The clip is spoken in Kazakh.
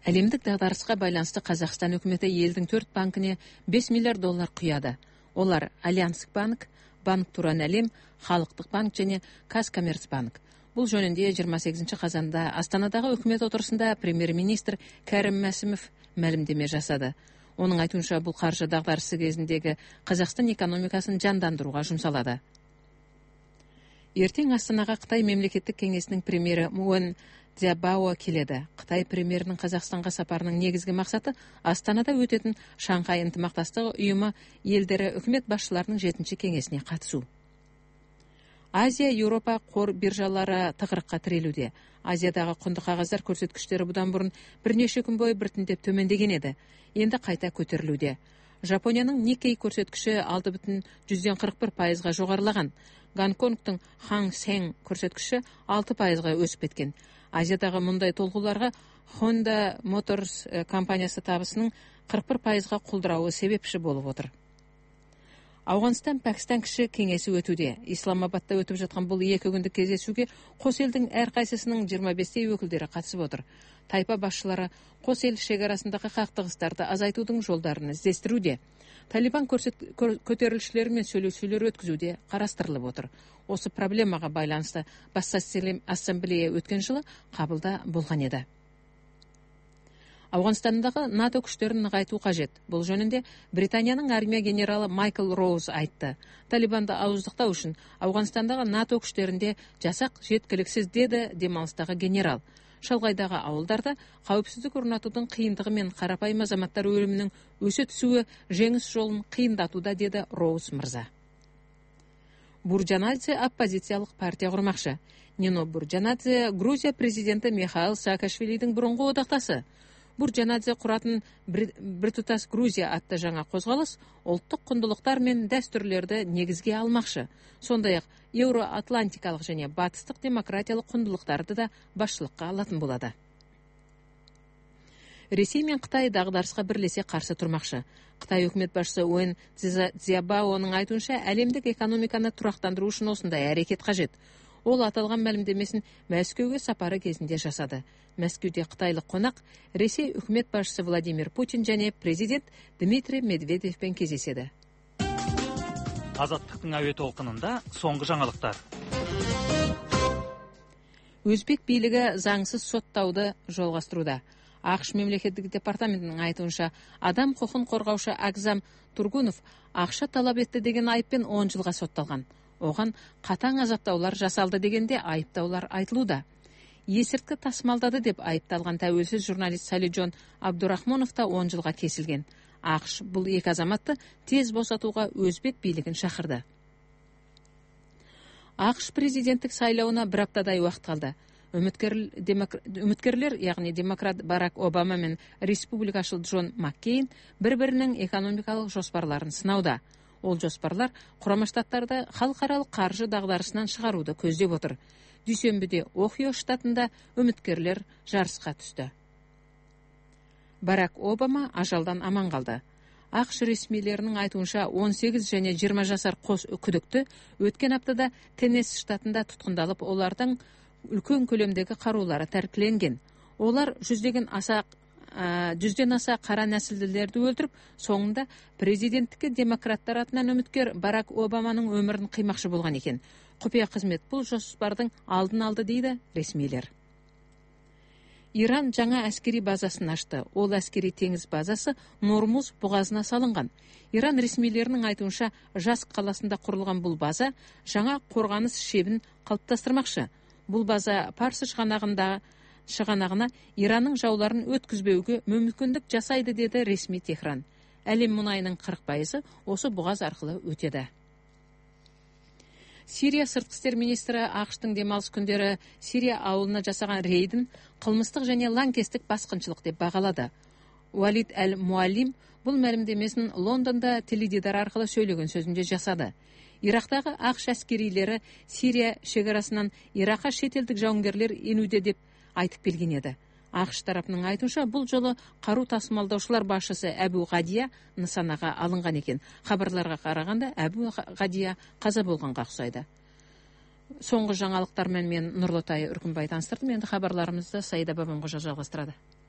Әлемдік дағдарысқа байланысты Қазақстан үкіметі елдің 4 банкіне 5 миллиард доллар құяды. Олар Альянск банк, Банк Туран әлем, Халықтық банк және Казкоммерцбанк. Бұл жөнінде 28 қазанда Астанадағы үкімет отырысында премьер-министр Кәрім Мәсімов мәлімдеме жасады. Оның айтуынша бұл қаржы дағдарысы кезіндегі Қазақстан экономикасын жандандыруға жұмсалады. Ертең Астанаға Қытай мемлекеттік кеңесінің премьері Муэн Цзябао келеді. Қытай премьерінің Қазақстанға сапарының негізгі мақсаты Астанада өтетін Шанхай ынтымақтастығы ұйымы елдері үкімет басшыларының 7-ші кеңесіне қатысу. Азия, Еуропа қор биржалары тығырыққа тірелуде. Азиядағы құнды қағаздар көрсеткіштері бұдан бұрын бірнеше күн бойы біртіндеп төмендеген еді. Енді қайта көтерілуде. Жапонияның Nikkei көрсеткіші 6,41%-ға жоғарылаған. Гонконгтың Hang Seng көрсеткіші 6%-ға өсіп кеткен. Азиядағы мұндай толқуларға Honda Motors компаниясы табысының 41%-ға құлдырауы себепші болып отыр. Ауғанстан-Пәкістан кіші кеңесі өтуде. Исламабадта өтіп жатқан бұл 2 күндік кездесуге қос елдің әрқайсысының 25 өкілдері қатысып отыр. Тайпа басшылары қос ел шекарасындағы қақтығыстарды азайтудың жолдарын іздестіруде. Талибан көтерілісшілерімен сөйлесулер өткізуде қарастырылып отыр. Осы проблемаға байланысты Бас ассамблея өткен жылы қабылда болған еді. Ауғанстандағы НАТО күштерін нығайту қажет. Бұл жөнінде Британияның армия генералы Майкл Роуз айтты. Талибанды ауыздықтау үшін Ауғанстандағы НАТО күштерінде жасақ жеткіліксіз деді демалыстағы генерал. Шалғайдағы ауылдарда қауіпсіздік орнатудың қиындығы мен қарапайым азаматтар өлімінің өсе түсуі жеңіс жолын қиындатуда деді Роуз мырза. Бурджанадзе оппозициялық партия құрмақшы. Нино Бурджанадзе Грузия президенті Михаил Саакашвилидің бұрынғы одақтасы. Бурджанадзе құратын Біртұтас Грузия атты жаңа қозғалыс ұлттық құндылықтар мен дәстүрлерді негізге алмақшы. Сондай-ақ еуроатлантикалық және батыстық демократиялық құндылықтарды да басшылыққа алатын болады. Ресей мен Қытай дағдарысқа бірлесе қарсы тұрмақшы. Қытай үкімет басшысы Уэн Цзябаоның айтуынша әлемдік экономиканы тұрақтандыру үшін осындай әрекет қажет. Ол аталған мәлімдемесін Мәскеуге сапары кезінде жасады. Мәскеуде қытайлық қонақ Ресей үкімет басшысы Владимир Путин және президент Дмитрий Медведевпен кездеседі. Азаттықтың әуе толқынында соңғы жаңалықтар. Өзбек билігі заңсыз соттауды жалғастыруда. ақш мемлекеттік департаментінің айтуынша, адам құқын қорғаушы Акзам Тургунов ақша талап етті деген айыппен 10 жылға сотталған. Оған қатаң азаптаулар жасалды дегенде айыптаулар айтылуда. Есірткі тасымалдады деп айыпталған тәуелсіз журналист Салиджон Абдурахмонов та 10 жылға кесілген. ақш бұл 2 азаматты тез босатуға өзбек билігін шақырды. ақш президенттік сайлауына бір аптадай уақыт қалды. Үміткерлер, яғни демократ Барак Обама мен республикашыл Джон Маккейн бір-бірінің экономикалық жоспарларын сынауда. Ол жоспарлар Құрама Штаттарды халықаралық қаржы дағдарысынан шығаруды көздеп отыр. Дүйсенбіде Охио штатында үміткерлер жарысқа түсті. Барак Обама ажалдан аман қалды. ақш ресмилерінің айтуынша 18 және 20 жасар қос күдікті өткен аптада Теннесси штатында тұтқындалып, олардың үлкен көлемдегі қарулары тәркіленген. Олар жүзден аса қара нәсілділерді өлтіріп, соңында президенттікке демократтар атынан үміткер Барак Обаманың өмірін қимақшы болған екен. Құпия қызмет бұл жоспардың алдын алды дейді ресмилер. Иран жаңа әскери базасын ашты. Ол әскери теңіз базасы Нормуз бұғазына салынған. Иран ресмилерінің айтуынша, Жасқ қаласында құрылған бұл база жаңа қорғаныс шебін қалыптастырмақшы. Бұл база Парсы шығанағына Иранның жауларын өткізбеуге мүмкіндік жасайды деді ресми Техран. Әлем мұнайының 40% осы бұғаз арқылы өтеді. Сирия сыртқы істер министрі ақштың демалыс күндері Сирия ауылына жасаған рейдін қылмыстық және лаңкестік басқыншылық деп бағалады. Уалид әл-Муалим бұл мәлімдемесін Лондонда теледидар арқылы сөйлеген сөзінде жасады. Ирақтағы ақш әскерилері Сирия шекарасынан Ираққа шетелдік жауынгерлер енуде деп айтып келген еді. ақш тарапының айтуынша, бұл жолы қару тасымалдаушылар басшысы Әбу Ғадия нысанаға алынған екен. Хабарларға қарағанда Әбу Ғадия қаза болғанға ұқсайды. Соңғы жаңалықтармен мен Нұрлытай Үркімбай таныстырдым. Енді хабарларымызды Саида Бабамқожа жалғастырады.